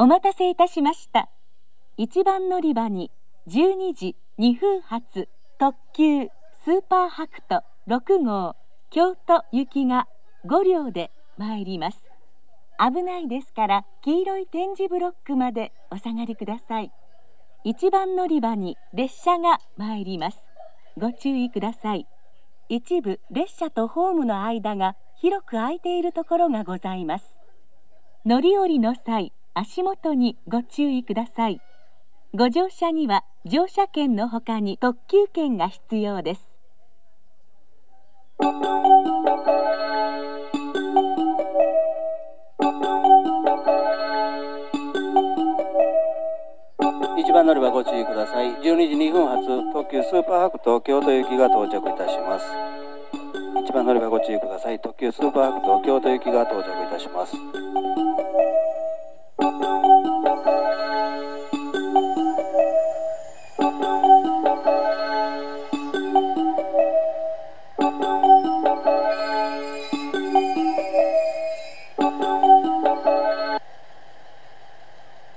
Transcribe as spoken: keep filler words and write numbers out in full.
お待たせいたしました。一番乗り場にじゅうにじにふん発特急スーパーはくとろく号京都行きがご両で参ります。危ないですから黄色い点字ブロックまでお下がりください。一番乗り場に列車が参ります。ご注意ください。一部列車とホームの間が広く空いているところがございます。乗り降りの際、足元にご注意ください。ご乗車には乗車券のほかに特急券が必要です。 一番乗り場ご注意ください。じゅうにじにふん発特急スーパーはくと京都行きが到着いたします。一番乗り場ご注意ください。特急スーパーはくと京都行きが到着いたします。